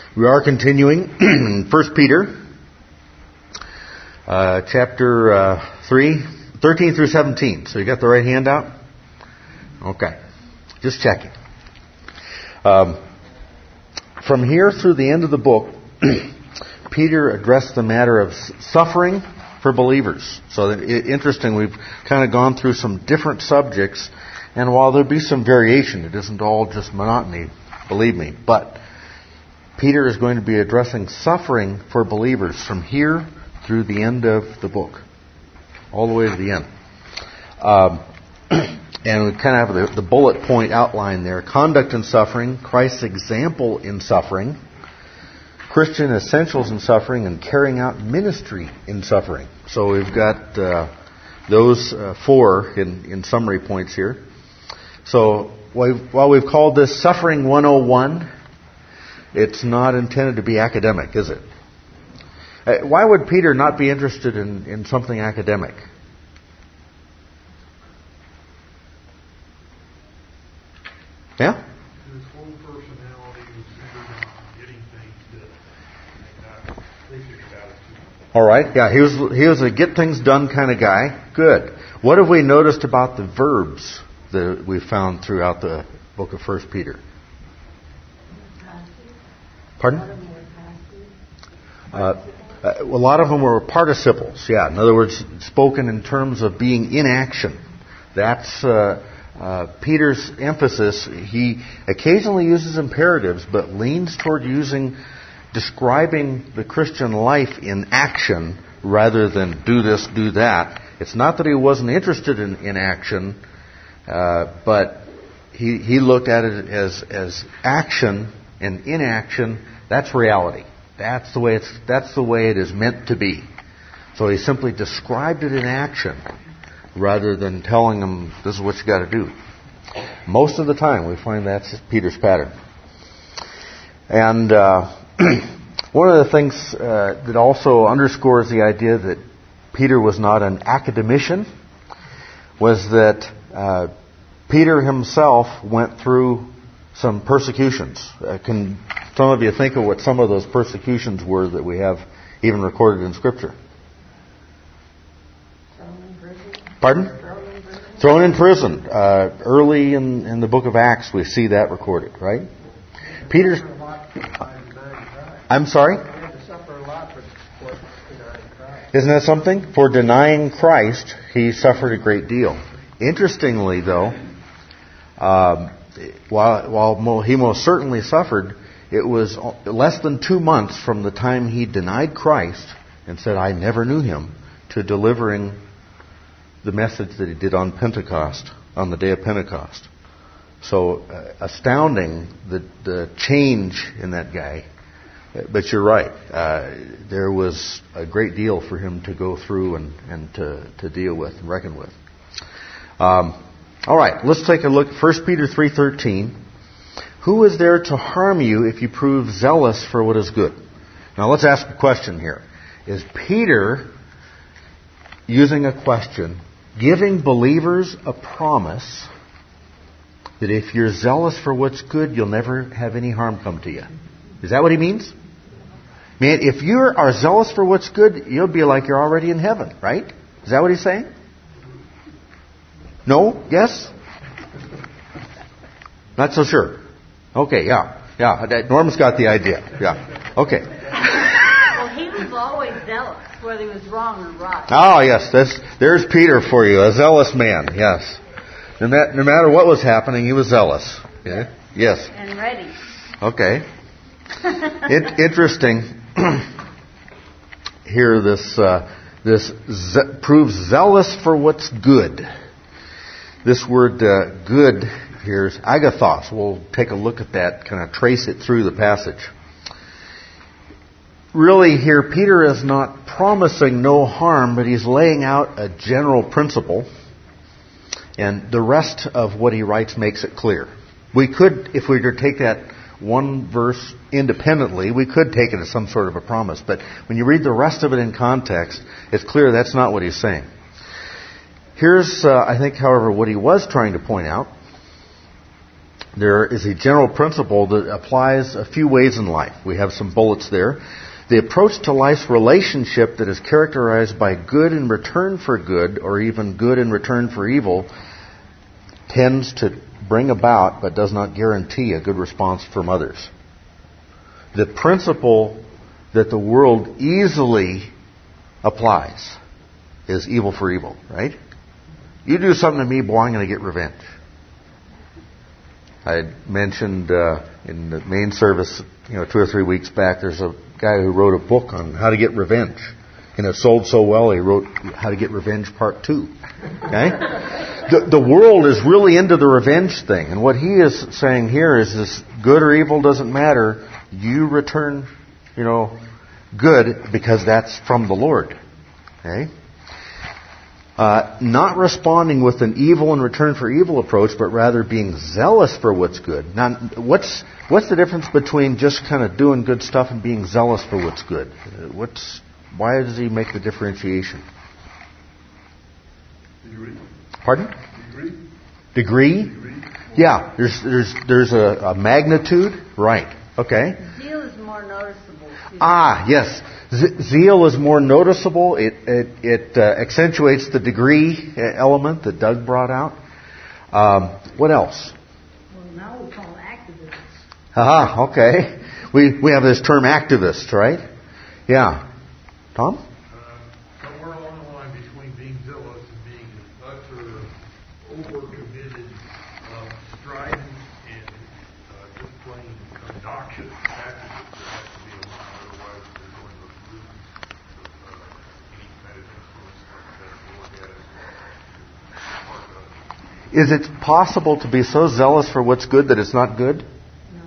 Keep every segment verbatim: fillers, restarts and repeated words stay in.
We are continuing in First Peter, uh, chapter uh, three, thirteen through seventeen. So you got the right handout? Okay. Just checking. Um, from here through the end of the book, Peter addressed the matter of suffering for believers. So it, interesting, we've kind of gone through some different subjects, and while there'll be some variation, it isn't all just monotony, believe me. But Peter is going to be addressing suffering for believers from here through the end of the book, all the way to the end. Um, and we kind of have the, the bullet point outline there. Conduct in suffering, Christ's example in suffering, Christian essentials in suffering, and carrying out ministry in suffering. So we've got uh, those uh, four in, in summary points here. So while we've called this Suffering one oh one, it's not intended to be academic, is it? Uh, why would Peter not be interested in, in something academic? Yeah? His whole personality was centered on getting things done. Uh, they figured out it too. All right. Yeah, he was he was a get things done kind of guy. Good. What have we noticed about the verbs that we found throughout the book of First Peter? Pardon? Uh, a lot of them were participles. Yeah. In other words, spoken in terms of being in action. That's uh, uh, Peter's emphasis. He occasionally uses imperatives, but leans toward using, describing the Christian life in action rather than do this, do that. It's not that he wasn't interested in, in action, uh, but he he looked at it as as action and inaction. That's reality. That's the way it's that's the way it is meant to be. So he simply described it in action rather than telling them this is what you got to do. Most of the time we find that's Peter's pattern. And uh, one of the things uh, that also underscores the idea that Peter was not an academician was that uh, Peter himself went through some persecutions. Uh, can some of you think of what some of those persecutions were that we have even recorded in Scripture? Thrown in prison. Pardon? Thrown in prison. Thrown in prison. Uh, early in, in the book of Acts we see that recorded, right? Peter's... I'm sorry? He had to suffer a lot for for denying Christ. Isn't that something? For denying Christ, he suffered a great deal. Interestingly, though, um, while, while he most certainly suffered, it was less than two months from the time he denied Christ and said, I never knew him, to delivering the message that he did on Pentecost, on the day of Pentecost. So uh, astounding, the, the change in that guy. But you're right. Uh, there was a great deal for him to go through and, and to, to deal with and reckon with. Um, all right, let's take a look at First Peter three thirteen. Who is there to harm you if you prove zealous for what is good? Now let's ask a question here. Is Peter, using a question, giving believers a promise that if you're zealous for what's good, you'll never have any harm come to you? Is that what he means? Man, if you are zealous for what's good, you'll be like you're already in heaven, right? Is that what he's saying? No? Yes? Not so sure. Okay, yeah. Yeah, Norman's got the idea. Yeah. Okay. Well, he was always zealous, whether he was wrong or right. Oh, yes. That's, there's Peter for you, a zealous man. Yes. No, ma- no matter what was happening, he was zealous. Yeah? Yes. And ready. Okay. It, interesting. Here, this uh, this ze- proves zealous for what's good. This word uh, "good" here is agathos. We'll take a look at that, kind of trace it through the passage. Really, here Peter is not promising no harm, but he's laying out a general principle, and the rest of what he writes makes it clear. We could, if we were to take that one verse independently, we could take it as some sort of a promise. But when you read the rest of it in context, it's clear that's not what he's saying. Here's, uh, I think, however, what he was trying to point out. there is a general principle that applies a few ways in life. We have some bullets there. The approach to life's relationship that is characterized by good in return for good, or even good in return for evil, tends to bring about, but does not guarantee, a good response from others. The principle that the world easily applies is evil for evil, right? You do something to me, boy, I'm going to get revenge. I had mentioned uh, in the main service, you know, two or three weeks back, there's a guy who wrote a book on how to get revenge. And it sold so well, he wrote How to Get Revenge Part two. Okay? The, the world is really into the revenge thing. And what he is saying here is this: good or evil doesn't matter. You return, you know, good, because that's from the Lord. Okay? Uh, not responding with an evil in return for evil approach, but rather being zealous for what's good. Now, what's what's the difference between just kind of doing good stuff and being zealous for what's good? Uh, what's why does he make the differentiation? Degree. Pardon? Degree. Degree? Degree. Yeah. There's there's there's a, a magnitude. Right. Okay. Zeal is more noticeable. Too. Ah, yes. Z- zeal is more noticeable. It it, it uh, accentuates the degree element that Doug brought out. Um, what else? Well, now we call them activists. Ah, okay. We we have this term activist, right? Yeah. Tom? Uh, somewhere along the line between being zealous and being utter, over-committed, um, strident, and uh, just plain obnoxious activists. There has to be a line, otherwise they're going to lose uh, any kind of influence that the Lord has to part of. Is it possible to be so zealous for what's good that it's not good? No.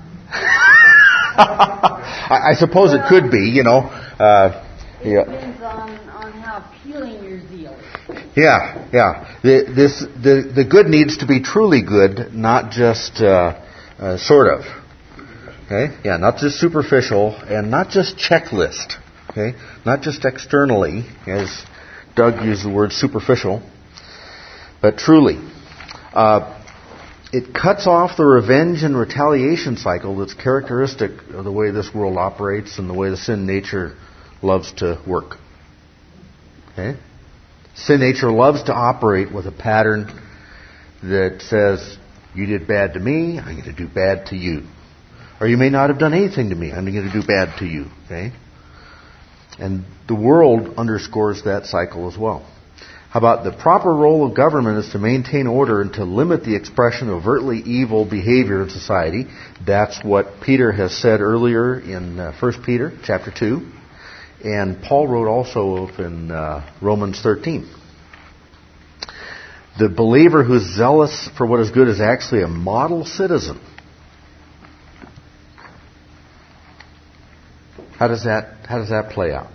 I, I suppose it could be, you know. Uh, It yeah. depends on, on how appealing your zeal is. Yeah, yeah. The, this the the good needs to be truly good, not just uh, uh, sort of. Okay, yeah, not just superficial and not just checklist. Okay, not just externally, as Doug used the word superficial, but truly. Uh, it cuts off the revenge and retaliation cycle that's characteristic of the way this world operates and the way the sin nature loves to work. Okay? Sin nature loves to operate with a pattern that says, you did bad to me, I'm going to do bad to you. Or you may not have done anything to me, I'm going to do bad to you. Okay? And the world underscores that cycle as well. How about the proper role of government is to maintain order and to limit the expression of overtly evil behavior in society. That's what Peter has said earlier in uh, First Peter chapter two. And Paul wrote also in uh, Romans thirteen. The believer who's zealous for what is good is actually a model citizen. How does that how does that play out?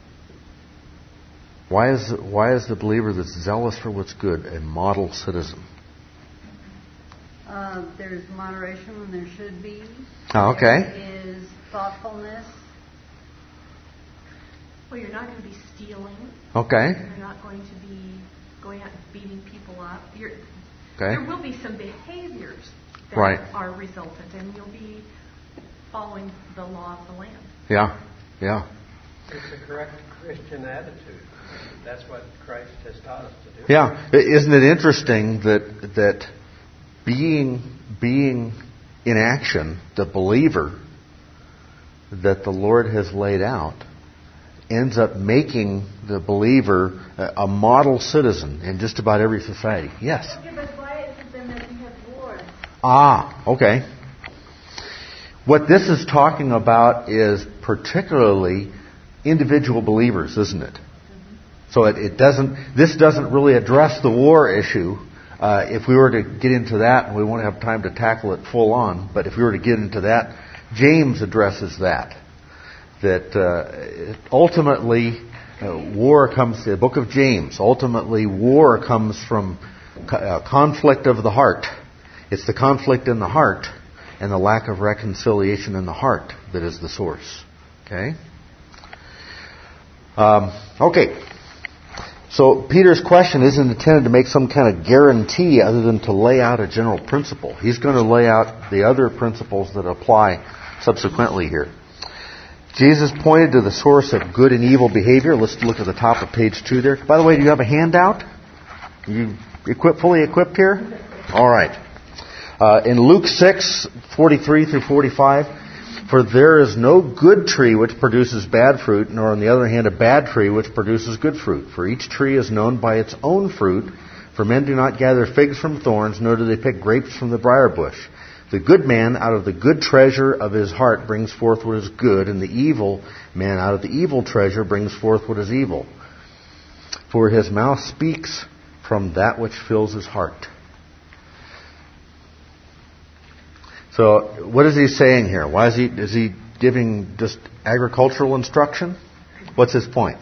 Why is why is the believer that's zealous for what's good a model citizen? Uh, there's moderation when there should be. Oh, okay. There is thoughtfulness. Well, you're not going to be stealing. Okay. You're not going to be going out and beating people up. You're, Okay. There will be some behaviors that Right. are resultant, and you'll be following the law of the land. Yeah. Yeah. It's a correct Christian attitude. That's what Christ has taught us to do. Yeah. Isn't it interesting that that being being in action, the believer that the Lord has laid out ends up making the believer a model citizen in just about every society. Yes? Okay, but why is it then that you have war? Ah, okay. What this is talking about is particularly individual believers, isn't it? Mm-hmm. So it, it doesn't. This doesn't really address the war issue. Uh, if we were to get into that, we won't have time to tackle it full on. But if we were to get into that, James addresses that. That uh, ultimately uh, war comes. The book of James. Ultimately, war comes from co- uh, conflict of the heart. It's the conflict in the heart and the lack of reconciliation in the heart that is the source. Okay. Um, okay. So Peter's question isn't intended to make some kind of guarantee other than to lay out a general principle. He's going to lay out the other principles that apply subsequently here. Jesus pointed to the source of good and evil behavior. Let's look at the top of page two there. By the way, do you have a handout? You equipped, fully equipped here? All right. Uh, in Luke six, forty-three through forty-five, for there is no good tree which produces bad fruit, nor on the other hand a bad tree which produces good fruit. For each tree is known by its own fruit. For men do not gather figs from thorns, nor do they pick grapes from the briar bush. The good man out of the good treasure of his heart brings forth what is good, and the evil man out of the evil treasure brings forth what is evil. For his mouth speaks from that which fills his heart. So, what is he saying here? Why is he is he giving just agricultural instruction? What's his point?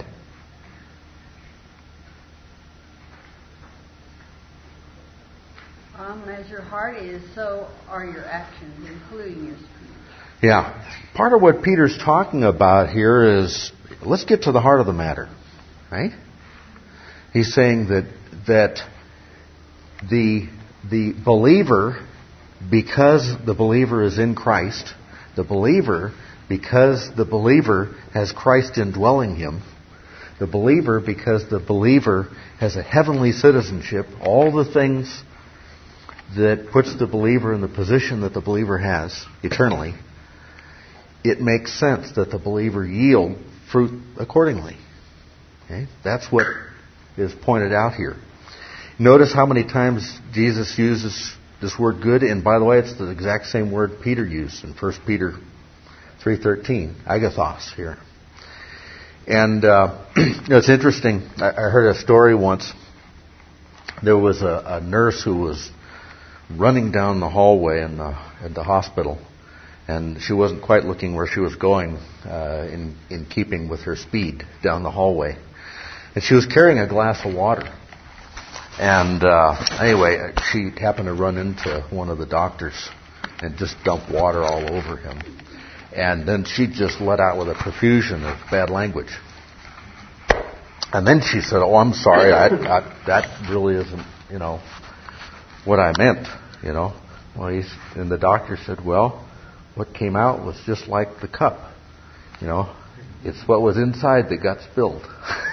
Um, as your heart is, so are your actions, including your speech. Yeah. Part of what Peter's talking about here is, let's get to the heart of the matter, right? He's saying that that the the believer, because the believer is in Christ, the believer, because the believer has Christ indwelling him, the believer, because the believer has a heavenly citizenship, all the things that puts the believer in the position that the believer has eternally, it makes sense that the believer yield fruit accordingly. Okay? That's what is pointed out here. Notice how many times Jesus uses this word good, and by the way, it's the exact same word Peter used in First Peter three thirteen, agathos here. And uh, it's interesting. I, I heard a story once. There was a, a nurse who was running down the hallway in the, in the hospital, and she wasn't quite looking where she was going uh, in, in keeping with her speed down the hallway. And she was carrying a glass of water. And uh, anyway, she happened to run into one of the doctors and just dump water all over him. And then she just let out with a profusion of bad language. And then she said, "Oh, I'm sorry, I, I, that really isn't, you know, what I meant, you know." Well, he's, and the doctor said, "Well, what came out was just like the cup, you know. It's what was inside that got spilled."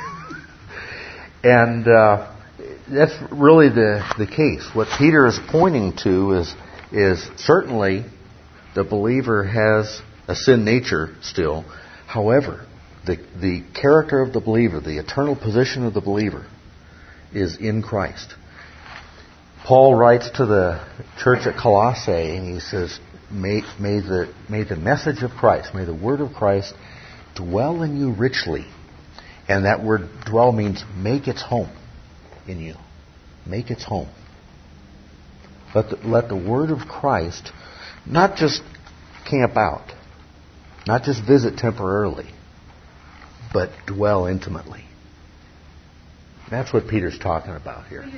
And uh, that's really the the case. What Peter is pointing to is is certainly the believer has a sin nature still. However, the the character of the believer, the eternal position of the believer, is in Christ. Paul writes to the church at Colossae, and he says, may, may, the, may the message of Christ, may the word of Christ dwell in you richly. And that word dwell means make its home in you. Make its home. Let the, let the word of Christ not just camp out, not just visit temporarily, but dwell intimately. That's what Peter's talking about here.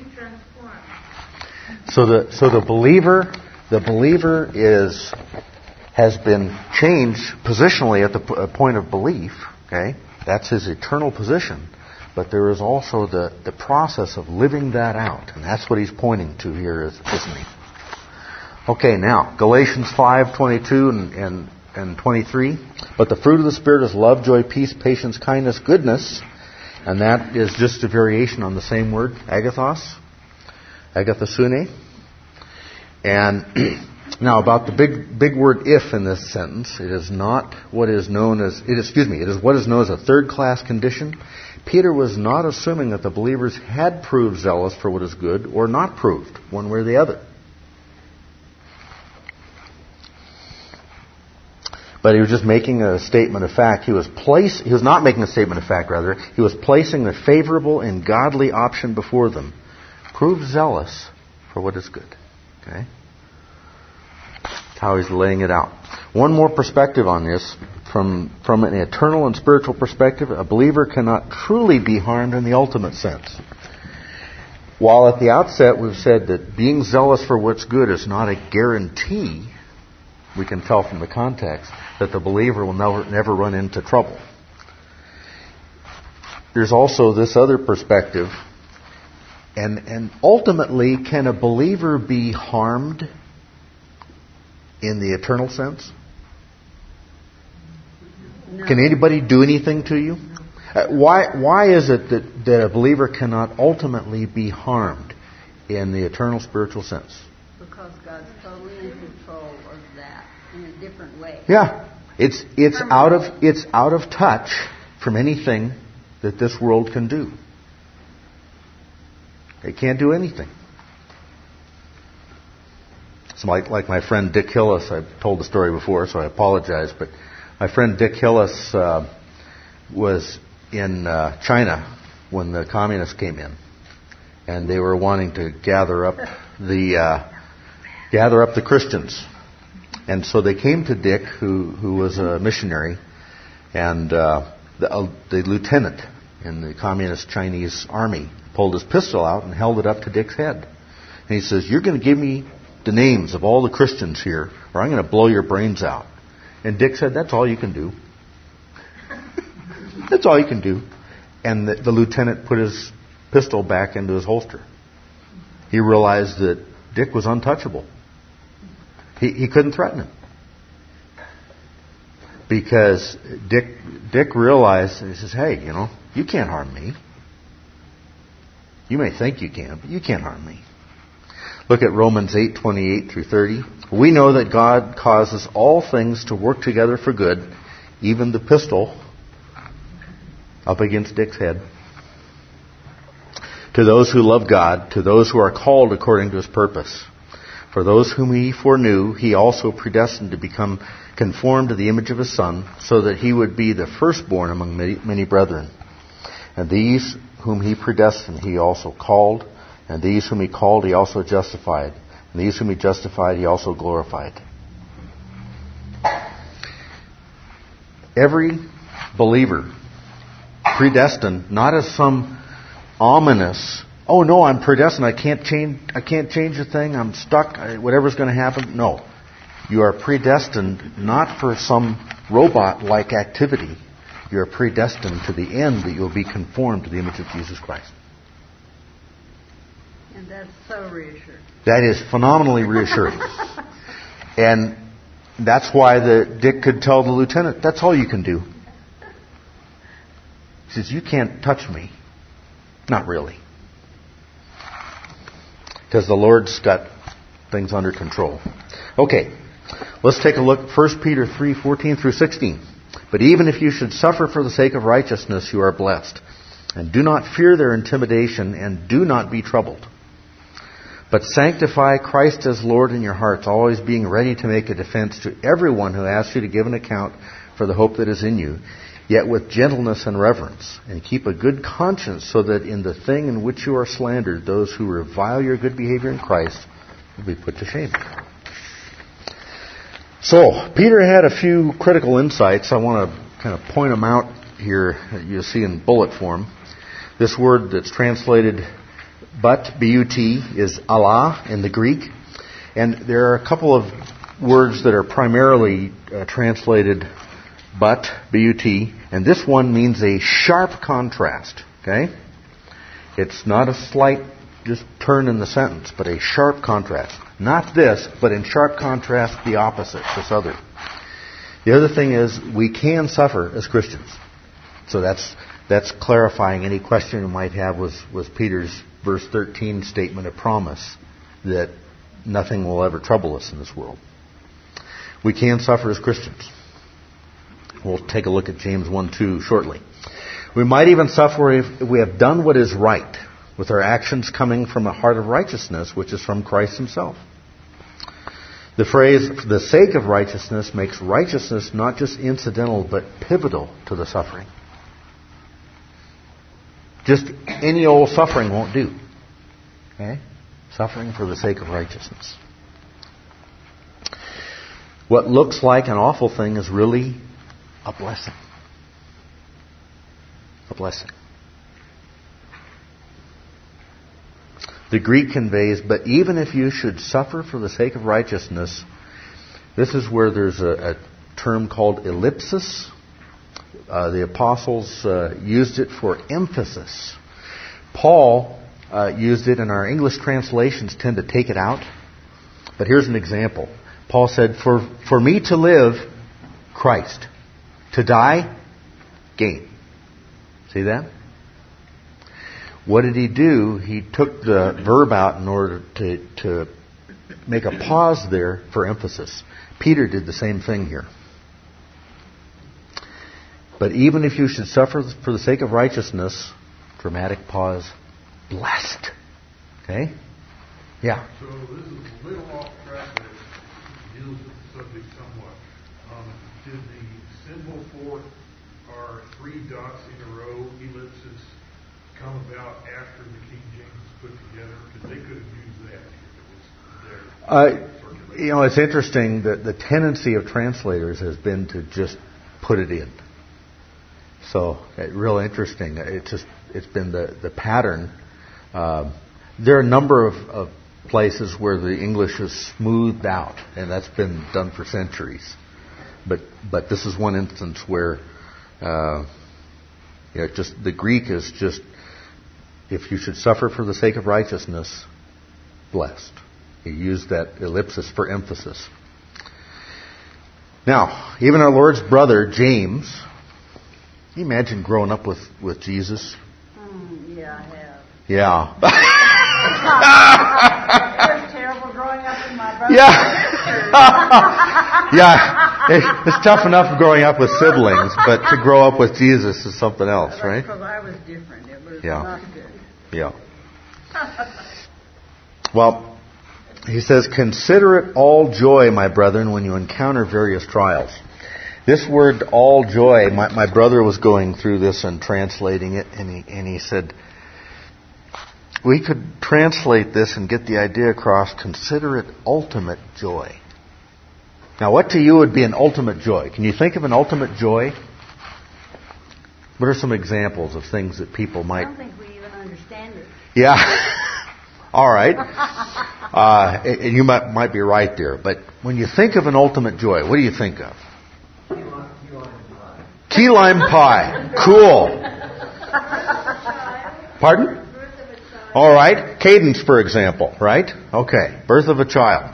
So the so the believer the believer is has been changed positionally at the p- point of belief. Okay, that's his eternal position. But there is also the, the process of living that out, and that's what he's pointing to here, isn't he? Okay, now Galatians five twenty-two and, and and twenty-three. But the fruit of the Spirit is love, joy, peace, patience, kindness, goodness, and that is just a variation on the same word, agathos. Agathosune. And now about the big big word if in this sentence, it is not what is known as it is, excuse me, it is what is known as a third class condition. Peter was not assuming that the believers had proved zealous for what is good or not proved, one way or the other. But he was just making a statement of fact. He was place he was not making a statement of fact, rather. He was placing the favorable and godly option before them. Prove zealous for what is good. Okay? That's how he's laying it out. One more perspective on this. From, from an eternal and spiritual perspective, a believer cannot truly be harmed in the ultimate sense. While at the outset we've said that being zealous for what's good is not a guarantee, we can tell from the context that the believer will never, never run into trouble. there's also this other perspective. And, and ultimately, can a believer be harmed in the eternal sense? No. Can anybody do anything to you? Uh, why, why is it that, that a believer cannot ultimately be harmed in the eternal spiritual sense? Because God's totally in control of that in a different way. Yeah. It's, it's, out of, it's out of touch from anything that this world can do. It can't do anything. It's like, like my friend Dick Hillis. I've told the story before, so I apologize. But my friend Dick Hillis uh, was in uh, China when the communists came in, and they were wanting to gather up the uh, gather up the Christians. And so they came to Dick, who who was a missionary, and uh, the, uh, the lieutenant in the communist Chinese army pulled his pistol out and held it up to Dick's head. And he says, "You're going to give me the names of all the Christians here, or I'm going to blow your brains out." And Dick said, "That's all you can do. That's all you can do." And the, the lieutenant put his pistol back into his holster. He realized that Dick was untouchable. He, he couldn't threaten him. Because Dick, Dick realized, and he says, "Hey, you know, you can't harm me. You may think you can, but you can't harm me." Look at Romans eight twenty-eight through thirty. "We know that God causes all things to work together for good," even the pistol up against Dick's head, "to those who love God, to those who are called according to His purpose. For those whom He foreknew, He also predestined to become conformed to the image of His Son, so that He would be the firstborn among many, many brethren. And these whom He predestined, He also called. And these whom He called, He also justified. And these whom He justified, He also glorified." Every believer predestined, not as some ominous, "Oh no, I'm predestined. I can't change. I can't change a thing. I'm stuck. I, whatever's going to happen." No, you are predestined not for some robot-like activity. You are predestined to the end that you will be conformed to the image of Jesus Christ. And that's so reassuring. That is phenomenally reassuring. And that's why the Dick could tell the lieutenant, "That's all you can do." He says, "You can't touch me." Not really. Because the Lord's got things under control. Okay, let's take a look. First Peter three fourteen through sixteen. "But even if you should suffer for the sake of righteousness, you are blessed. And do not fear their intimidation, and do not be troubled. But sanctify Christ as Lord in your hearts, always being ready to make a defense to everyone who asks you to give an account for the hope that is in you, yet with gentleness and reverence. And keep a good conscience, so that in the thing in which you are slandered, those who revile your good behavior in Christ will be put to shame." So, Peter had a few critical insights. I want to kind of point them out here. You'll see in bullet form. This word that's translated but, B U T, is Allah in the Greek. And there are a couple of words that are primarily uh, translated but, B U T. And this one means a sharp contrast. Okay? It's not a slight just turn in the sentence, but a sharp contrast. Not this, but in sharp contrast, the opposite, this other. The other thing is, we can suffer as Christians. So that's that's clarifying any question you might have was, was Peter's verse thirteen statement of promise that nothing will ever trouble us in this world. We can suffer as Christians. We'll take a look at James one two shortly. We might even suffer if we have done what is right, with our actions coming from a heart of righteousness, which is from Christ Himself. The phrase, "for the sake of righteousness," makes righteousness not just incidental, but pivotal to the suffering. Just any old suffering won't do. Okay? Suffering for the sake of righteousness. What looks like an awful thing is really a blessing. A blessing. The Greek conveys, "but even if you should suffer for the sake of righteousness," this is where there's a, a term called ellipsis. Uh, the apostles uh, used it for emphasis. Paul uh, used it, and our English translations tend to take it out. But here's an example. Paul said, for, for me to live, Christ. To die, gain. See that? What did he do? He took the verb out in order to, to make a pause there for emphasis. Peter did the same thing here. But even if you should suffer for the sake of righteousness, dramatic pause, blessed. Okay? Yeah. So this is a little off track, but it deals with the subject somewhat. Um, did the symbol for our three dots in a row, ellipsis, come about after the King James was put together? Because they could have used that if it was there. Uh, you know, it's interesting that the tendency of translators has been to just put it in. So, uh, real interesting. It's just it's been the the pattern. Um, there are a number of, of places where the English is smoothed out, and that's been done for centuries. But but this is one instance where, uh, you know, just the Greek is just, if you should suffer for the sake of righteousness, blessed. He used that ellipsis for emphasis. Now, even our Lord's brother James. Can you imagine growing up with, with Jesus? Mm, yeah, I have. Yeah. It was terrible growing up with my brother. Yeah. Yeah. It, it's tough enough growing up with siblings, but to grow up with Jesus is something else, right? Because I was different. It was Yeah. not good. Yeah. Well, he says, consider it all joy, my brethren, when you encounter various trials. This word, all joy, my, my brother was going through this and translating it, and he, and he said, we could translate this and get the idea across, consider it ultimate joy. Now, what to you would be an ultimate joy? Can you think of an ultimate joy? What are some examples of things that people might... I don't think we even understand it. Yeah. All right. Uh, and you might, might be right there. But when you think of an ultimate joy, what do you think of? Key lime pie. Cool. Pardon? All right. Cadence, for example, right? Okay. Birth of a child.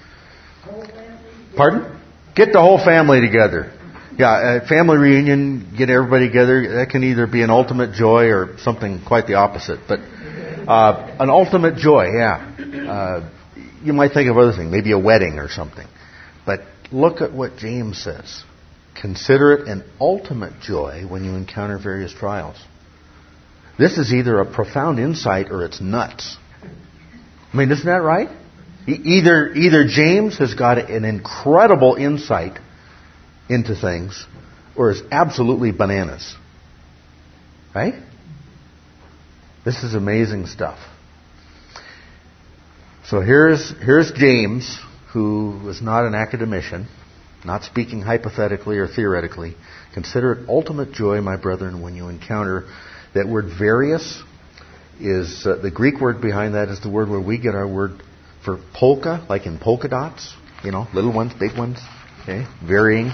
Pardon? Get the whole family together. Yeah, a family reunion, get everybody together. That can either be an ultimate joy or something quite the opposite. But uh, an ultimate joy, yeah. Uh, you might think of other things, maybe a wedding or something. But look at what James says. Consider it an ultimate joy when you encounter various trials. This is either a profound insight or it's nuts. I mean, isn't that right? Either either James has got an incredible insight into things, or is absolutely bananas. Right? This is amazing stuff. So here's here's James, who was not an academician, not speaking hypothetically or theoretically. Consider it ultimate joy, my brethren, when you encounter that word various. Is uh, the Greek word behind that is the word where we get our word for polka, like in polka dots. You know, little ones, big ones. Okay, varying.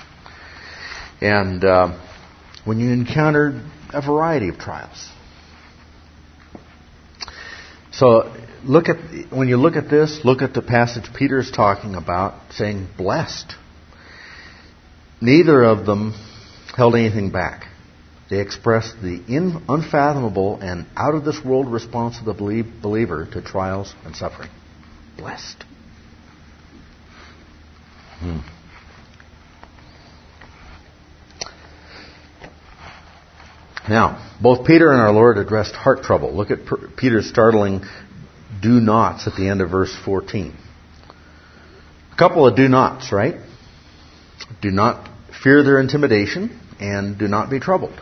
And uh, when you encounter a variety of trials. So look at when you look at this, look at the passage Peter's talking about, saying blessed. Neither of them held anything back. They expressed the in, unfathomable and out of this world response of the believe, believer to trials and suffering. Blessed. Hmm. Now, both Peter and our Lord addressed heart trouble. Look at Peter's startling do nots at the end of verse fourteen. A couple of do nots, right? Do not fear their intimidation and do not be troubled.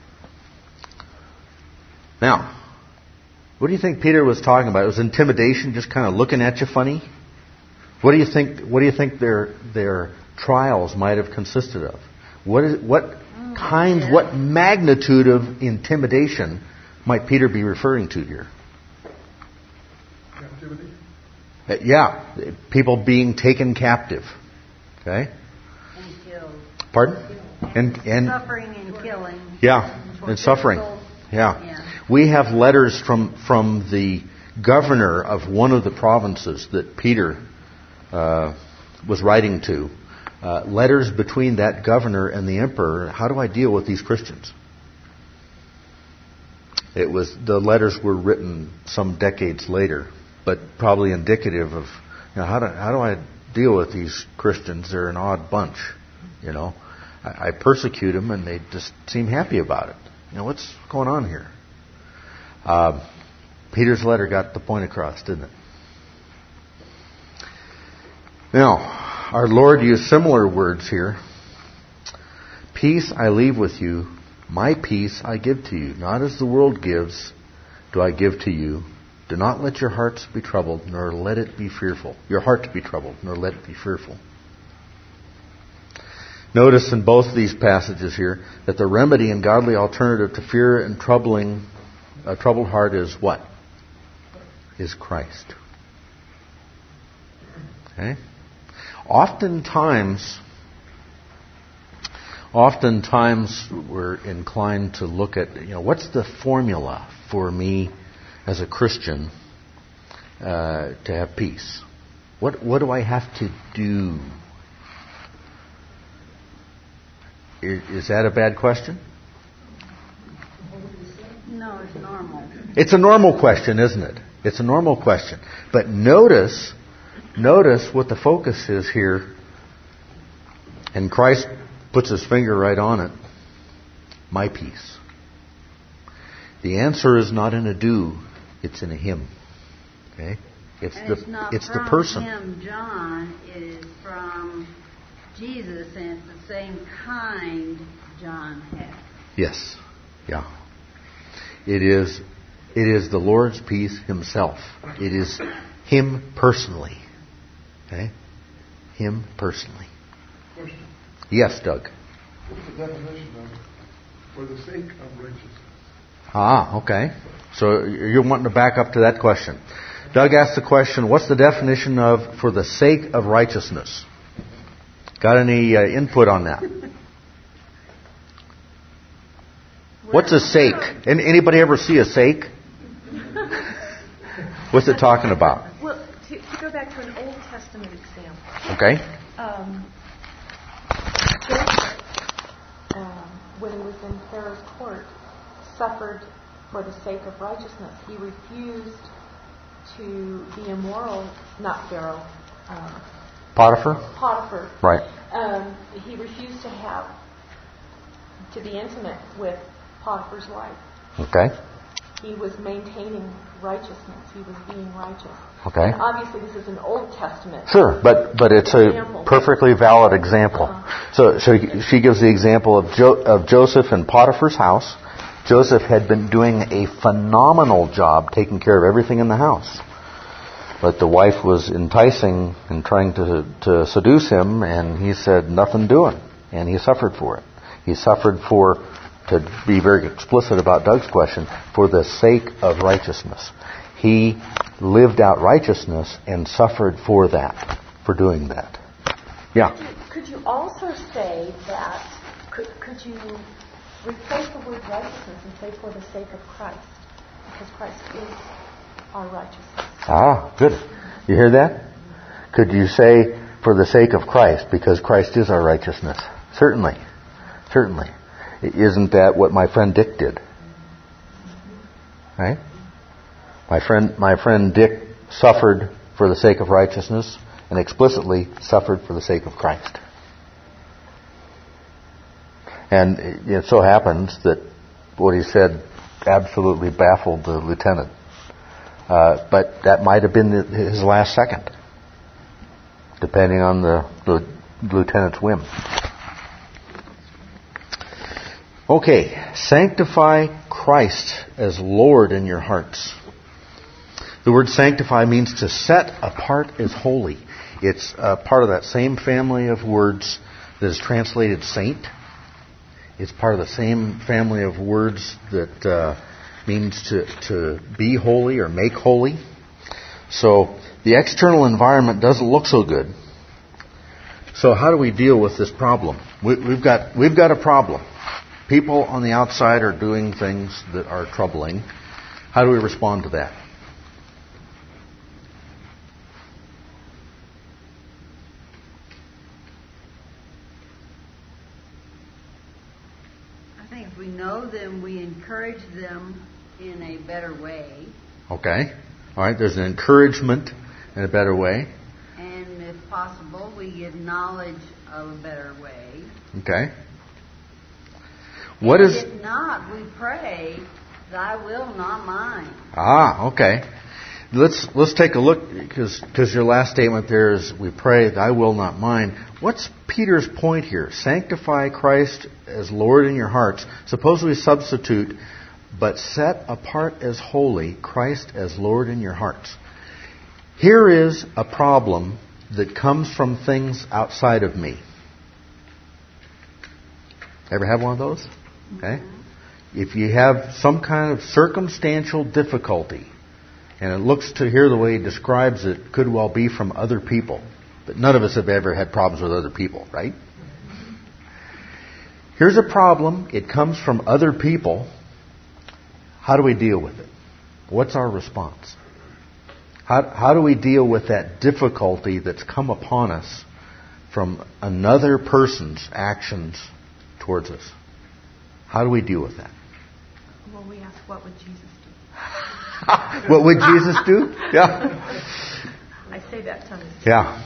Now, what do you think Peter was talking about? Was intimidation just kind of looking at you funny? What do you think? What do you think their their trials might have consisted of? What is what kinds? What magnitude of intimidation might Peter be referring to here? Captivity? Uh, yeah, people being taken captive. Okay. And killed. Pardon? And And and suffering and killing. yeah, For and suffering. physical- Yeah. Yeah. We have letters from from the governor of one of the provinces that Peter uh, was writing to. Uh, letters between that governor and the emperor. How do I deal with these Christians? It was the letters were written some decades later, but probably indicative of, you know, how do how do I deal with these Christians? They're an odd bunch, you know. I, I persecute them, and they just seem happy about it. You know, what's going on here? Uh, Peter's letter got the point across, didn't it? Now, our Lord used similar words here. Peace I leave with you, my peace I give to you. Not as the world gives, do I give to you. Do not let your hearts be troubled, nor let it be fearful. Your heart be troubled, nor let it be fearful. Notice in both these passages here that the remedy and godly alternative to fear and troubling a troubled heart is what? Is Christ. Okay? Oftentimes, oftentimes we're inclined to look at, you know, what's the formula for me as a Christian uh, to have peace? What what do I have to do? Is, is that a bad question? No, it's normal. It's a normal question, isn't it? It's a normal question. But notice, notice what the focus is here. And Christ puts his finger right on it. My peace. The answer is not in a do, it's in a him. Okay? It's And the it's not it's from the person. him, John. It is from Jesus, and it's the same kind John had. Yes. Yeah. It is it is the Lord's peace himself. It is him personally. Okay? Him personally. Question. Yes, Doug. What's the definition of for the sake of righteousness? Ah, okay. So you're wanting to back up to that question. Doug asked the question, what's the definition of for the sake of righteousness? Got any uh, input on that? What's a sake? An- Anybody ever see a sake? What's it talking about? Well, to, to go back to an Old Testament example, Okay. um, Joseph, um, when he was in Pharaoh's court, suffered for the sake of righteousness. He refused to be immoral, not Pharaoh, um, Potiphar? Potiphar. Right. Um, he refused to have to be intimate with Potiphar's wife. Okay. He was maintaining righteousness. He was being righteous. Okay. And obviously, this is an Old Testament. Sure, but but it's a Example. perfectly valid example. Uh-huh. So so she gives the example of jo- of Joseph in Potiphar's house. Joseph had been doing a phenomenal job taking care of everything in the house. But the wife was enticing and trying to to seduce him, and he said, nothing doing. And he suffered for it. He suffered for, to be very explicit about Doug's question, for the sake of righteousness. He lived out righteousness and suffered for that, for doing that. Yeah. Could you also say that, could, could you replace the word righteousness and say for the sake of Christ? Because Christ is our righteousness. Ah, good. You hear that? Could you say for the sake of Christ, because Christ is our righteousness? Certainly. Certainly. Isn't that what my friend Dick did? Right? My friend, my friend Dick suffered for the sake of righteousness and explicitly suffered for the sake of Christ. And it so happens that what he said absolutely baffled the lieutenant. Uh, but that might have been his last second, depending on the, the lieutenant's whim. Okay, sanctify Christ as Lord in your hearts. The word sanctify means to set apart as holy. It's uh, part of that same family of words that is translated saint. It's part of the same family of words that uh, means to, to be holy or make holy. So the external environment doesn't look so good. So how do we deal with this problem? We, we've got we've got a problem. People on the outside are doing things that are troubling. How do we respond to that? I think if we know them, we encourage them in a better way. Okay. All right. There's an encouragement in a better way. And if possible, we give knowledge of a better way. Okay. What and is? If not, we pray, "Thy will, not mine." Ah, okay. Let's let's take a look, because because your last statement there is, "We pray, Thy will, not mine." What's Peter's point here? Sanctify Christ as Lord in your hearts. Suppose we substitute, "But set apart as holy, Christ as Lord in your hearts." Here is a problem that comes from things outside of me. Ever have one of those? Okay. If you have some kind of circumstantial difficulty, and it looks to here the way he describes it, could well be from other people. But none of us have ever had problems with other people, right? Here's a problem. It comes from other people. How do we deal with it? What's our response? How, how do we deal with that difficulty that's come upon us from another person's actions towards us? How do we deal with that? Well, we ask, what would Jesus do? What would Jesus do? Yeah. I say that tongue. Yeah.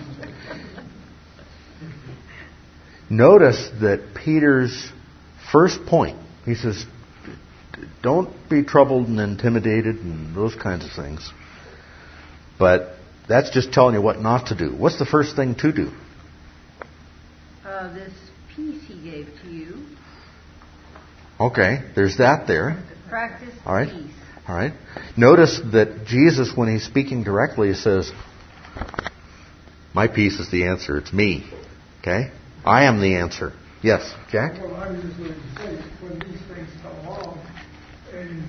Notice that Peter's first point, he says, don't be troubled and intimidated and those kinds of things. But that's just telling you what not to do. What's the first thing to do? Uh, this peace he gave to you. Okay, there's that there. Practice All right. peace. All right. Notice that Jesus, when he's speaking directly, says, "My peace is the answer. It's me." Okay? I am the answer. Yes, Jack? Well, I was just going to say, when these things come along, and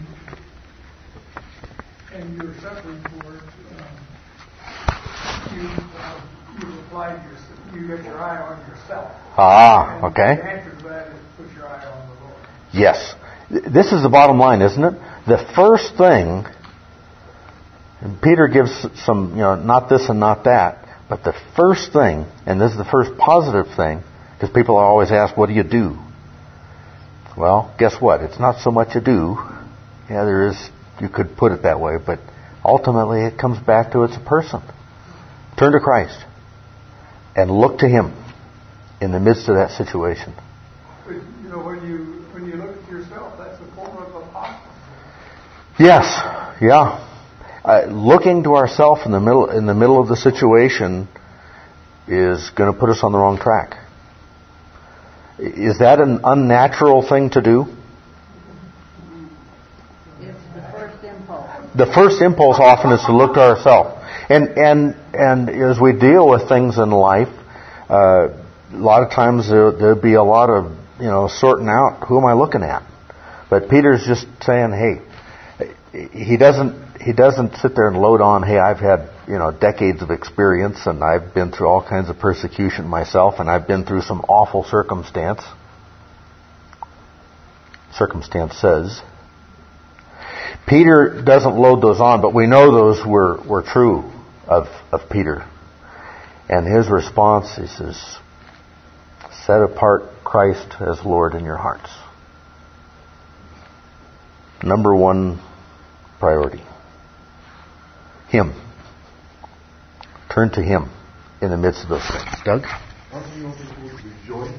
and you're suffering for it, um, you uh, you apply yourself, you get your eye on yourself. Ah, and okay. The answer to that is put your eye on the Lord. Yes. This is the bottom line, isn't it? The first thing, and Peter gives some, you know, not this and not that, but the first thing, and this is the first positive thing, because people always ask, what do you do? Well, guess what? It's not so much a do. Yeah, there is, you could put it that way, but ultimately it comes back to it's a person. Turn to Christ and look to Him in the midst of that situation. But, you know, when you when you look at yourself, that's a form of apostasy. Yes, yeah. Uh, looking to ourselves in the middle in the middle of the situation is going to put us on the wrong track. Is that an unnatural thing to do? It's the first impulse. The first impulse often is to look to ourselves. And and and as we deal with things in life, uh, a lot of times there, there'll be a lot of, you know, sorting out, who am I looking at? But Peter's just saying, hey, he doesn't he doesn't sit there and load on, hey, I've had, you know, decades of experience and I've been through all kinds of persecution myself and I've been through some awful circumstance. Circumstances. Peter doesn't load those on, but we know those were, were true of, of Peter. And his response, he says, set apart Christ as Lord in your hearts. Number one priority. Him. Turn to Him in the midst of those things. Doug? Aren't we also supposed to rejoice?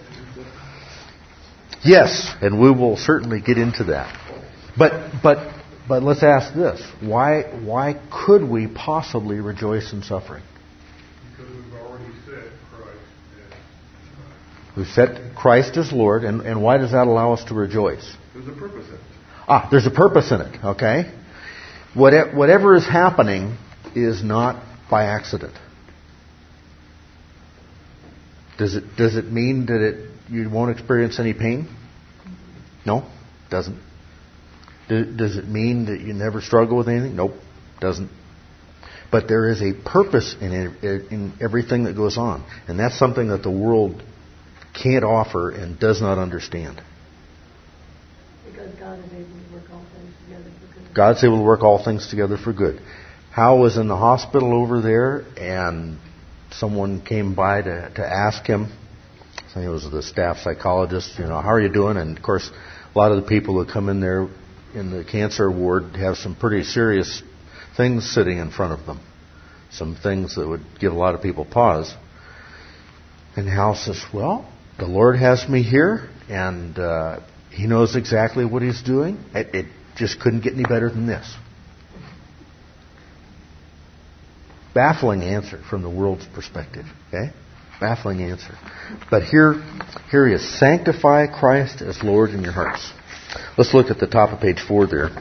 Yes, and we will certainly get into that. But but but let's ask this. Why why could we possibly rejoice in suffering? Because we've already set Christ as We've set Christ as Lord, and, and why does that allow us to rejoice? There's a purpose in it. Ah, there's a purpose in it, okay? Whatever, whatever is happening is not by accident. Does it does it mean that it you won't experience any pain? No, doesn't. Do, does it mean that you never struggle with anything? Nope, doesn't. But there is a purpose in it, in everything that goes on. And that's something that the world can't offer and does not understand. Because God is able to work all things together for good. God's able to work all things together for good. Hal was in the hospital over there, and someone came by to, to ask him. I think it was the staff psychologist, you know, how are you doing? And, of course, a lot of the people who come in there in the cancer ward have some pretty serious things sitting in front of them. Some things that would give a lot of people pause. And Hal says, well, the Lord has me here, and uh, He knows exactly what He's doing. It, it just couldn't get any better than this. Baffling answer from the world's perspective. Okay? Baffling answer. But here, here he is. Sanctify Christ as Lord in your hearts. Let's look at the top of page four there.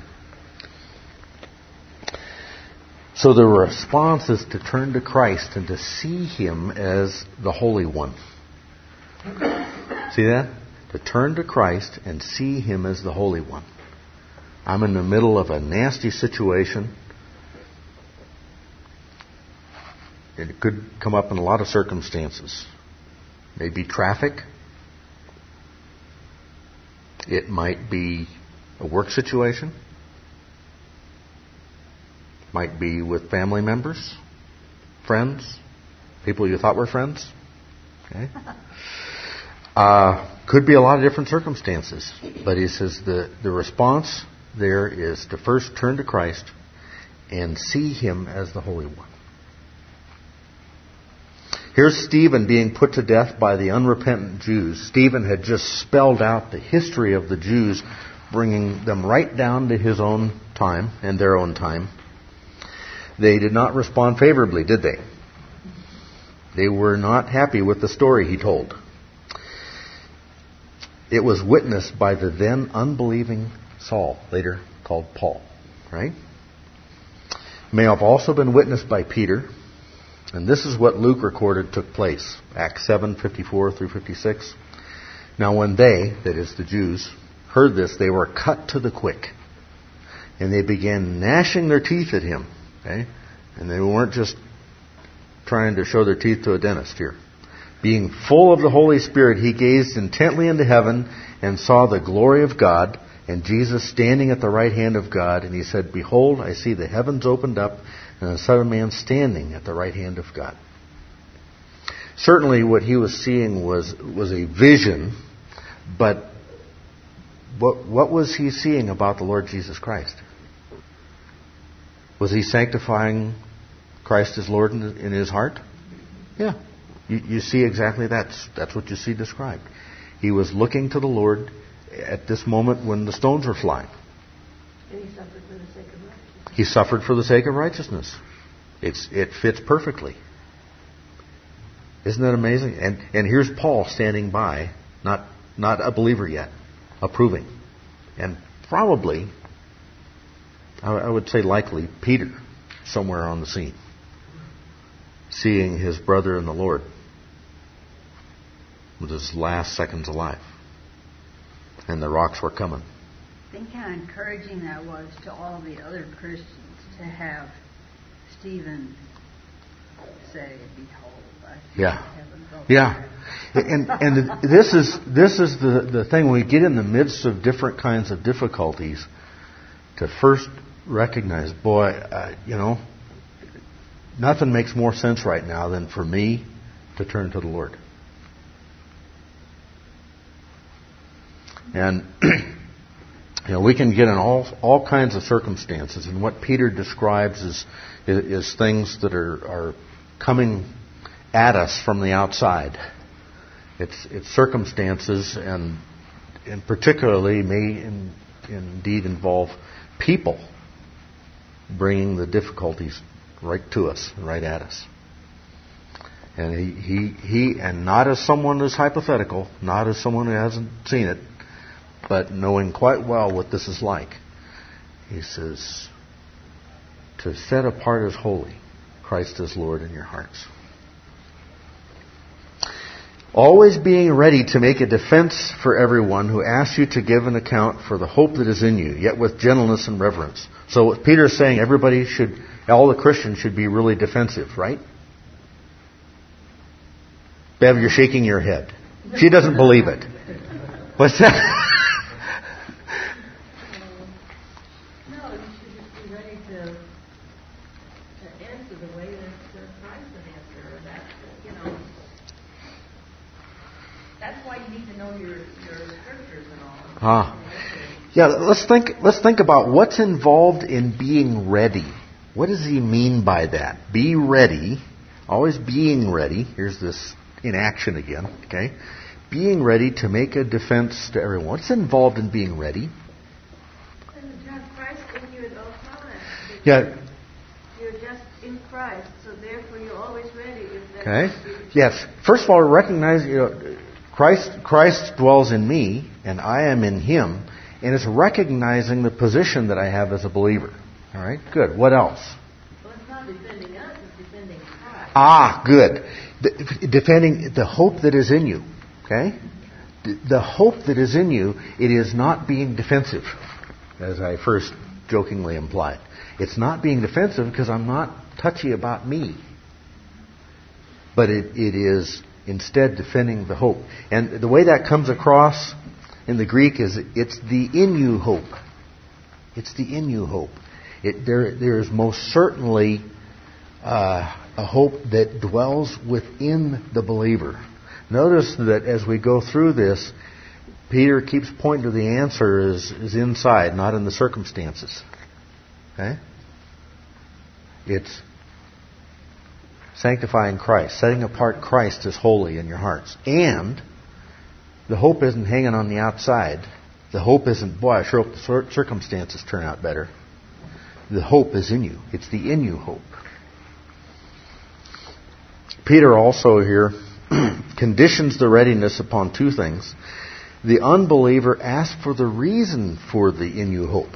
So the response is to turn to Christ and to see Him as the Holy One. See that? To turn to Christ and see Him as the Holy One. I'm in the middle of a nasty situation. It could come up in a lot of circumstances. Maybe traffic. It might be a work situation. Might be with family members, friends, people you thought were friends. Okay. Uh, could be a lot of different circumstances. But he says the, the response there is to first turn to Christ and see Him as the Holy One. Here's Stephen being put to death by the unrepentant Jews. Stephen had just spelled out the history of the Jews, bringing them right down to his own time and their own time. They did not respond favorably, did they? They were not happy with the story he told. It was witnessed by the then unbelieving Saul, later called Paul, right? May have also been witnessed by Peter. And this is what Luke recorded took place. Acts seven, fifty-four through fifty-six. Now when they, that is the Jews, heard this, they were cut to the quick. And they began gnashing their teeth at him. Okay? And they weren't just trying to show their teeth to a dentist here. Being full of the Holy Spirit, he gazed intently into heaven and saw the glory of God and Jesus standing at the right hand of God. And he said, behold, I see the heavens opened up and the Son of Man standing at the right hand of God. Certainly what he was seeing was, was a vision, but what, what was he seeing about the Lord Jesus Christ? Was he sanctifying Christ as Lord in, in his heart? Yeah. You, you see exactly that. That's what you see described. He was looking to the Lord at this moment when the stones were flying. And he suffered for the sake of righteousness. He suffered for the sake of righteousness. It's, it fits perfectly. Isn't that amazing? And, and here's Paul standing by, not, not a believer yet, approving. And probably, I would say likely, Peter, somewhere on the scene, seeing his brother in the Lord with his last seconds alive. And the rocks were coming. Think how encouraging that was to all the other Christians to have Stephen say, behold, I see yeah. heaven open. Yeah. And and this is this is the, the thing when we get in the midst of different kinds of difficulties, to first recognize, boy, uh, you know, nothing makes more sense right now than for me to turn to the Lord. And you know, we can get in all all kinds of circumstances, and what Peter describes is is, is things that are, are coming at us from the outside. It's it's circumstances, and and particularly may in, indeed involve people bringing the difficulties right to us, right at us. And he he, he and not as someone who's hypothetical, not as someone who hasn't seen it, but knowing quite well what this is like. He says, to set apart as holy, Christ as Lord in your hearts. Always being ready to make a defense for everyone who asks you to give an account for the hope that is in you, yet with gentleness and reverence. So what Peter is saying, everybody should all the Christians should be really defensive, right? Bev, you're shaking your head. She doesn't believe it. What's that? No, you should just be ready to to answer the way that uh, Christ would answer. Or that, you know, that's why you need to know your your scriptures and all. Ah. Yeah, let's think let's think about what's involved in being ready. What does he mean by that? Be ready. Always being ready. Here's this in action again, okay? Being ready to make a defense to everyone. What's involved in being ready? And you have Christ in you at all times. Yeah. You're just in Christ, so therefore you're always ready. If that Okay. Yes. First of all, recognize, you know, Christ Christ dwells in me, and I am in Him, and it's recognizing the position that I have as a believer. All right. Good. What else? Well, it's not defending us; it's defending Christ. Ah, good. The, defending the hope that is in you. Okay? The, the hope that is in you, it is not being defensive, as I first jokingly implied. It's not being defensive because I'm not touchy about me. But it, it is instead defending the hope. And the way that comes across in the Greek is it's the in you hope. It's the in you hope. It, there, there is most certainly uh, a hope that dwells within the believer. Notice that as we go through this, Peter keeps pointing to the answer is, is inside, not in the circumstances. Okay? It's sanctifying Christ, setting apart Christ as holy in your hearts. And the hope isn't hanging on the outside. The hope isn't, boy, I sure hope the circumstances turn out better. The hope is in you. It's the in you hope. Peter also here conditions the readiness upon two things. The unbeliever asks for the reason for the in you hope.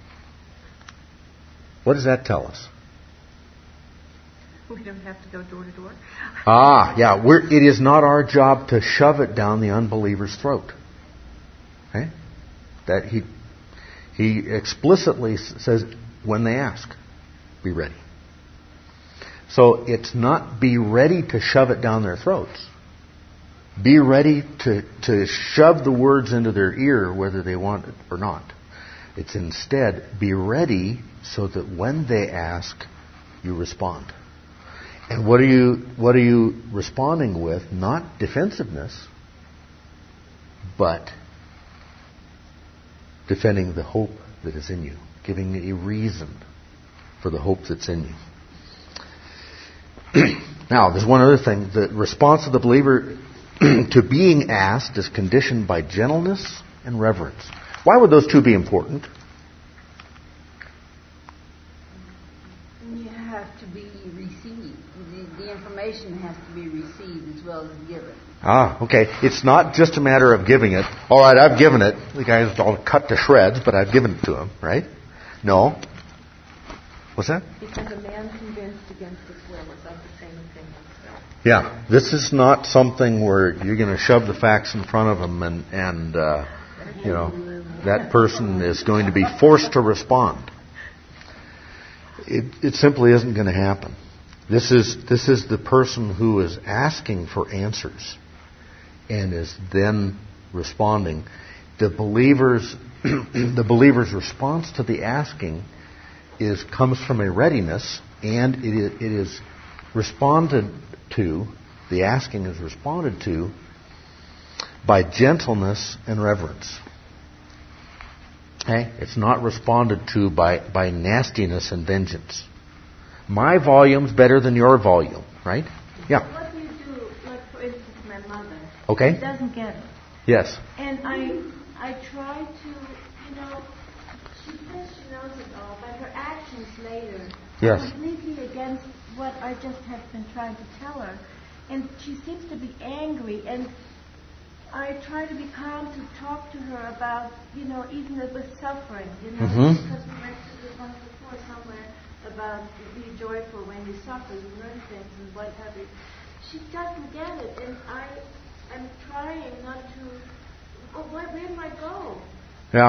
What does that tell us? We don't have to go door to door. Ah, yeah. We're, it is not our job to shove it down the unbeliever's throat. Okay? That he he explicitly says when they ask, be ready. So it's not be ready to shove it down their throats. Be ready to, to shove the words into their ear whether they want it or not. It's instead be ready so that when they ask, you respond. And what are you what are you responding with? Not defensiveness, but defending the hope that is in you, giving a reason for the hope that's in you. Now, there's one other thing. The response of the believer to being asked is conditioned by gentleness and reverence. Why would those two be important? You have to be received. The, the information has to be received as well as given. Ah, okay. It's not just a matter of giving it. All right, I've given it. The guy's all cut to shreds, but I've given it to him, right? No. What's that? Because a man convinced against his will is of the same opinion. So. Yeah, this is not something where you're going to shove the facts in front of them and, and uh, you know, that person is going to be forced to respond. It, it simply isn't going to happen. This is this is the person who is asking for answers and is then responding. The believer's the believer's response to the asking is comes from a readiness, and it is, it is responded to. The asking is responded to by gentleness and reverence. Okay? It's not responded to by, by nastiness and vengeance. My volume's better than your volume, right? Yeah. What do you do, like for instance, my mother? Okay. She doesn't get it. Yes. And I I try to, you know, she says she knows it all, but her actions later Yes. are completely against what I just have been trying to tell her. And she seems to be angry, and I try to be calm to talk to her about, you know, even with suffering, you know, Mhm. because we went to the one before somewhere about be joyful when you suffer, you learn things and what have you. She doesn't get it, and I am trying not to. Oh, where, where do I go? Yeah.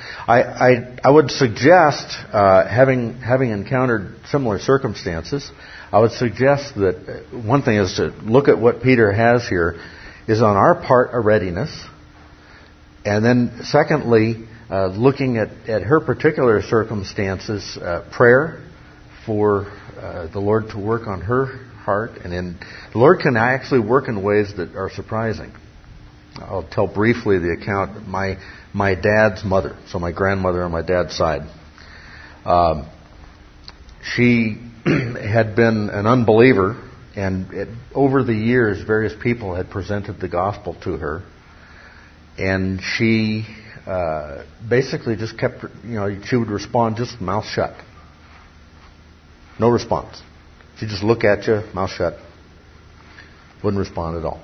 I, I, I would suggest, uh, having having encountered similar circumstances, I would suggest that one thing is to look at what Peter has here is on our part a readiness, and then secondly, uh, looking at, at her particular circumstances, uh, prayer for uh, the Lord to work on her heart, and in, the Lord can actually work in ways that are surprising. I'll tell briefly the account. My my dad's mother, so my grandmother on my dad's side, um, she had been an unbeliever, and it, over the years, various people had presented the gospel to her, and she uh, basically just kept, you know, she would respond just mouth shut, no response. She'd just look at you, mouth shut, wouldn't respond at all.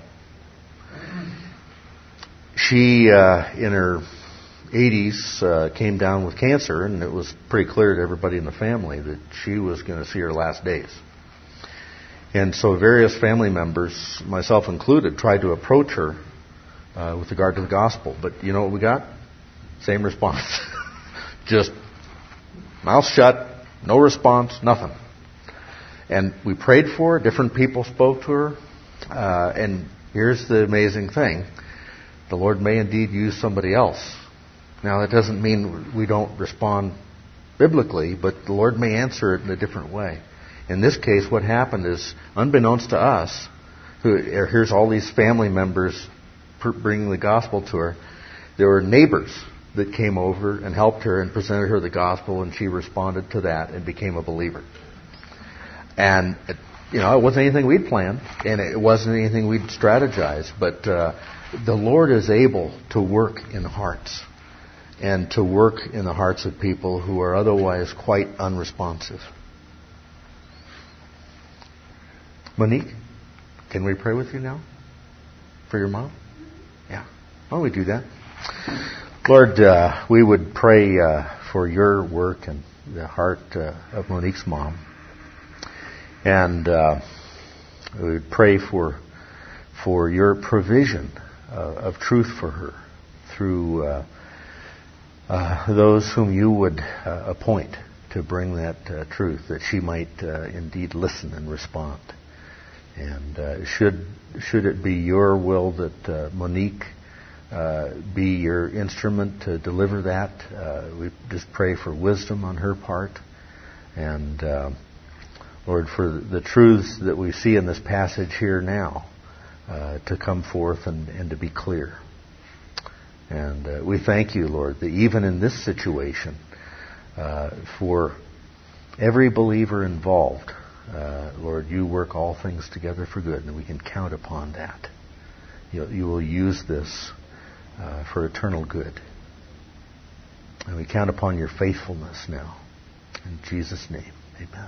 She, uh, in her eighties, uh, came down with cancer, and it was pretty clear to everybody in the family that she was going to see her last days. And so various family members, myself included, tried to approach her uh, with regard to the gospel. But you know what we got? Same response. Just mouth shut, no response, nothing. And we prayed for her. Different people spoke to her. Uh, and here's the amazing thing. The Lord may indeed use somebody else. Now, that doesn't mean we don't respond biblically, but the Lord may answer it in a different way. In this case, what happened is, unbeknownst to us, who here's all these family members bringing the gospel to her, there were neighbors that came over and helped her and presented her the gospel, and she responded to that and became a believer. And it, you know, it wasn't anything we'd planned, and it wasn't anything we'd strategized, but uh, the Lord is able to work in hearts, and to work in the hearts of people who are otherwise quite unresponsive. Monique, can we pray with you now? For your mom? Yeah. Why don't we do that? Lord, uh, we would pray uh, for your work and the heart uh, of Monique's mom. And uh, we would pray for for your provision uh, of truth for her through uh, uh, those whom you would uh, appoint to bring that uh, truth, that she might uh, indeed listen and respond. And uh, should should it be your will that uh, Monique uh, be your instrument to deliver that, uh, we just pray for wisdom on her part. And uh, Lord, for the truths that we see in this passage here now uh, to come forth and, and to be clear. And uh, we thank you, Lord, that even in this situation, uh, for every believer involved, uh, Lord, you work all things together for good, and we can count upon that. You, you will use this uh, for eternal good. And we count upon your faithfulness now. In Jesus' name, amen.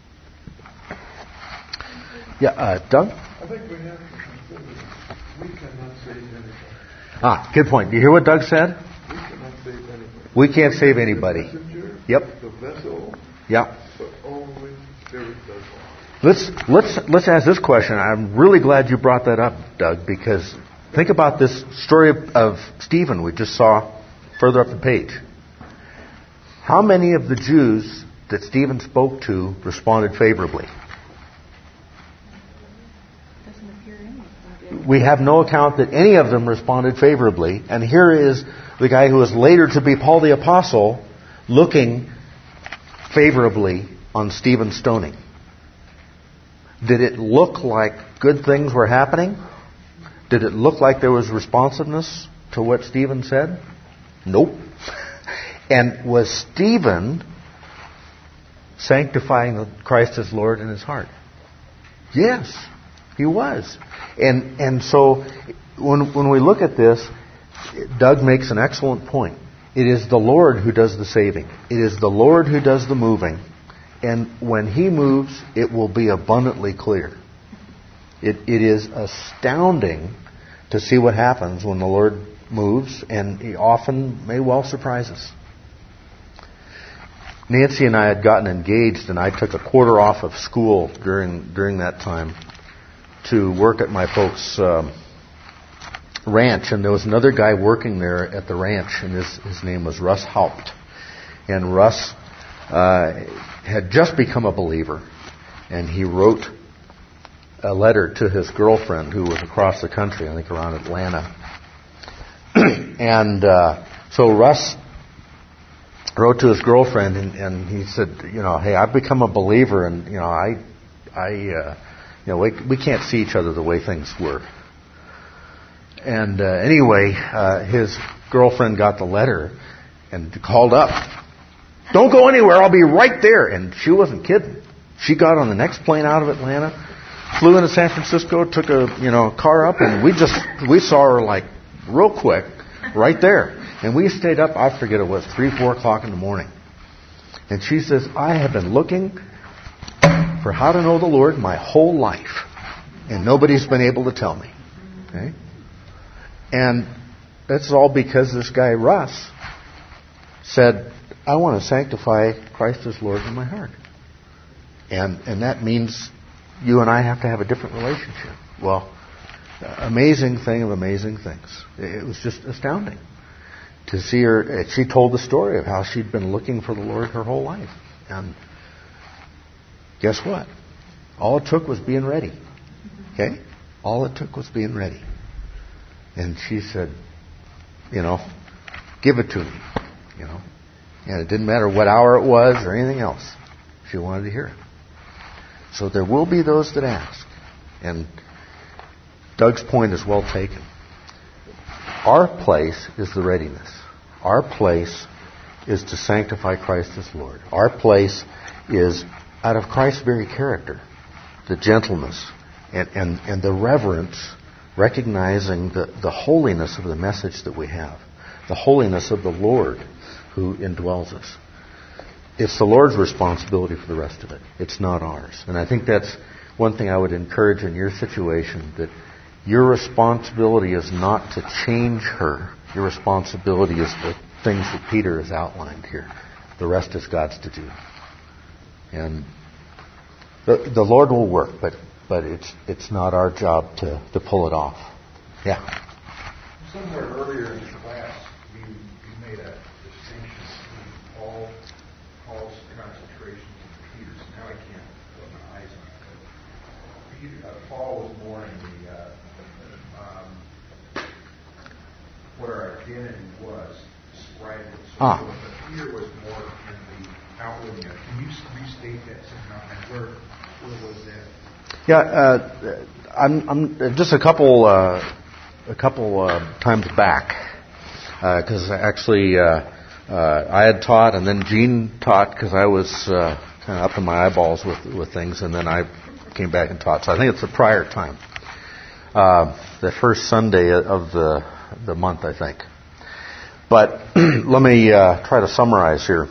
Yeah, uh, Doug? I think we have to consider we cannot save anybody. Ah, good point. Do you hear what Doug said? We cannot save anybody. We can't save anybody. The messenger, yep. The vessel. Yep. But only Spirit does all. Let's let's let's ask this question. I'm really glad you brought that up, Doug, because think about this story of, of Stephen we just saw further up the page. How many of the Jews that Stephen spoke to responded favorably? We have no account that any of them responded favorably. And here is the guy who is later to be Paul the Apostle looking favorably on Stephen's stoning. Did it look like good things were happening? Did it look like there was responsiveness to what Stephen said? Nope. And was Stephen sanctifying Christ as Lord in his heart? Yes, he was. And and so when when we look at this, Doug makes an excellent point. It is the Lord who does the saving. It is the Lord who does the moving. And when He moves, it will be abundantly clear. It it is astounding to see what happens when the Lord moves, and He often may well surprise us. Nancy and I had gotten engaged, and I took a quarter off of school during during that time to work at my folks' um, ranch, and there was another guy working there at the ranch, and his, his name was Russ Haupt. And Russ uh, had just become a believer, and he wrote a letter to his girlfriend who was across the country, I think around Atlanta. and uh, so Russ wrote to his girlfriend, and, and he said, you know, hey, I've become a believer, and you know, I, I, uh, you know, we, we can't see each other the way things were. And uh, anyway, uh, his girlfriend got the letter and called up. Don't go anywhere. I'll be right there. And she wasn't kidding. She got on the next plane out of Atlanta, flew into San Francisco, took a you know car up, and we just we saw her like real quick right there. And we stayed up. I forget it was three, four o'clock in the morning. And she says, I have been looking for how to know the Lord my whole life, and nobody's been able to tell me. Okay. And that's all because this guy, Russ, said, I want to sanctify Christ as Lord in my heart. And and that means you and I have to have a different relationship. Well, amazing thing of amazing things. It was just astounding to see her. She told the story of how she'd been looking for the Lord her whole life. And guess what? All it took was being ready. Okay? All it took was being ready. And she said, you know, give it to me, you know. And it didn't matter what hour it was or anything else. She wanted to hear it. So there will be those that ask. And Doug's point is well taken. Our place is the readiness. Our place is to sanctify Christ as Lord. Our place is out of Christ's very character, the gentleness and, and, and the reverence, recognizing the, the holiness of the message that we have, the holiness of the Lord who indwells us. It's the Lord's responsibility for the rest of it. It's not ours. And I think that's one thing I would encourage in your situation, that your responsibility is not to change her. Your responsibility is the things that Peter has outlined here. The rest is God's to do. And the, the Lord will work, but but it's it's not our job to, to pull it off. Yeah. Somewhere earlier in the class, you, you made a distinction between Paul, Paul's concentration and Peter's. Now I can't put my eyes on it. Peter, uh, Paul was more in the uh, um, what our identity was, described it so ah. forth. But Peter was more in the outwarding. Can you restate that somehow? And where where was that? Yeah, uh, I'm, I'm just a couple uh, a couple uh, times back, because uh, actually uh, uh, I had taught, and then Gene taught, because I was uh, kind of up in my eyeballs with with things, and then I came back and taught. So I think it's the prior time, uh, the first Sunday of the the month, I think. But let me uh, try to summarize here.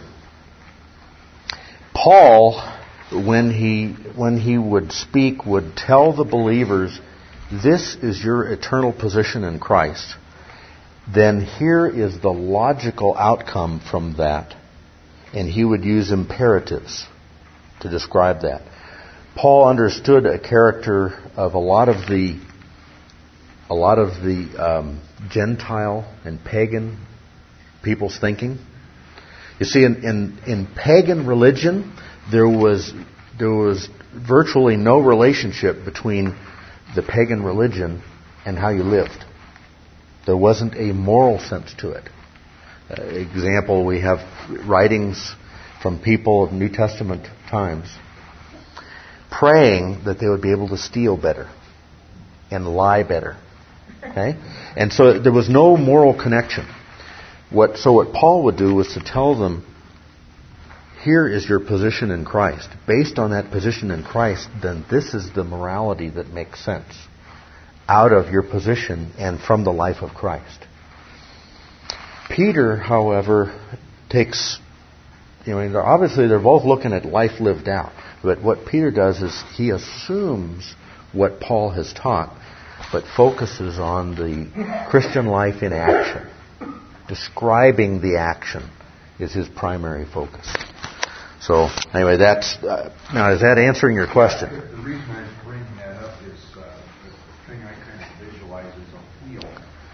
Paul, when he when he would speak, would tell the believers, this is your eternal position in Christ. Then here is the logical outcome from that. And he would use imperatives to describe that. Paul understood a character of a lot of the a lot of the um, Gentile and pagan people's thinking. You see, in, in, in pagan religion, there was there was virtually no relationship between the pagan religion and how you lived. There wasn't a moral sense to it. Uh, example, we have writings from people of New Testament times praying that they would be able to steal better and lie better. Okay? And so there was no moral connection. What, so what Paul would do was to tell them, here is your position in Christ. Based on that position in Christ, then this is the morality that makes sense out of your position and from the life of Christ. Peter, however, takes, you know, obviously they're both looking at life lived out. But what Peter does is he assumes what Paul has taught, but focuses on the Christian life in action. Describing the action is his primary focus. So, anyway, that's... Uh, now, is that answering your question? The, the reason I was bringing that up is uh, the thing I kind of visualize is a wheel.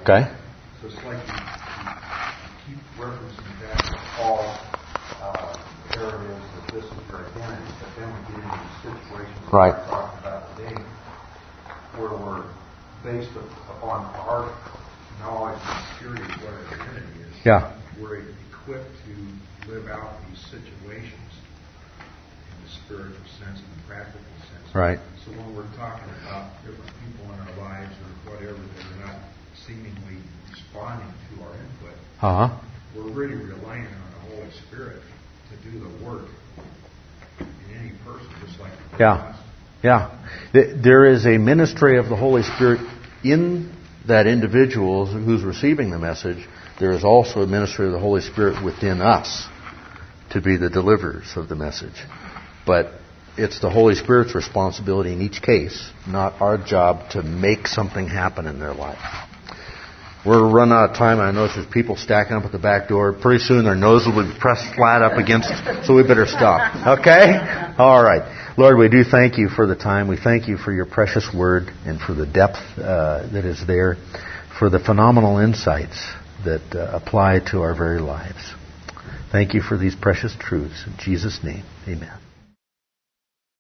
Okay. So it's like you, you keep referencing back to Paul, uh, there it is, that this is your identity, but then we get into situations right. that we're talking about today where we're based upon our knowledge and experience what our identity is. Yeah. We're equipped to live out these situations in the spiritual sense and the practical sense. Right. So when we're talking about different people in our lives or whatever that are not seemingly responding to our input, uh-huh. we're really relying on the Holy Spirit to do the work in any person, just like the Yeah. Yeah. There is a ministry of the Holy Spirit in that individual who's receiving the message. There is also a ministry of the Holy Spirit within us to be the deliverers of the message. But it's the Holy Spirit's responsibility in each case, not our job to make something happen in their life. We're running out of time. I notice there's people stacking up at the back door. Pretty soon their nose will be pressed flat up against, so we better stop. Okay? All right. Lord, we do thank you for the time. We thank you for your precious word and for the depth uh, that is there, for the phenomenal insights that uh, apply to our very lives. Thank you for these precious truths. In Jesus' name, amen.